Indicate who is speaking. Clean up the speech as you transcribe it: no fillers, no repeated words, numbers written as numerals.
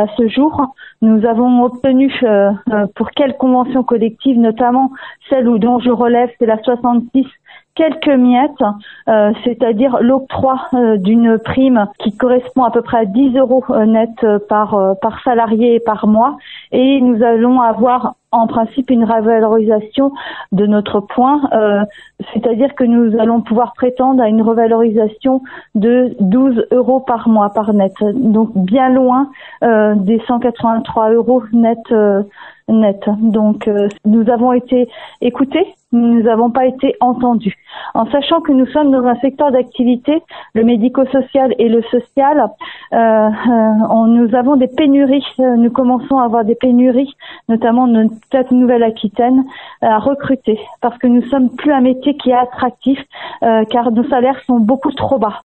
Speaker 1: à ce jour. Nous avons obtenu pour quelle convention collective, notamment celle dont je relève, c'est la 66, quelques miettes, c'est-à-dire l'octroi d'une prime qui correspond à peu près à 10 euros net par salarié et par mois. Et nous allons avoir en principe une revalorisation de notre point, c'est-à-dire que nous allons pouvoir prétendre à une revalorisation de 12 euros par mois par net. Donc bien loin des 183 euros net. Donc nous avons été écoutés, nous n'avons pas été entendus. En sachant que nous sommes dans un secteur d'activité, le médico-social et le social, nous avons des pénuries, nous commençons à avoir des pénuries, notamment dans cette Nouvelle-Aquitaine, à recruter, parce que nous sommes plus un métier qui est attractif, car nos salaires sont beaucoup trop bas.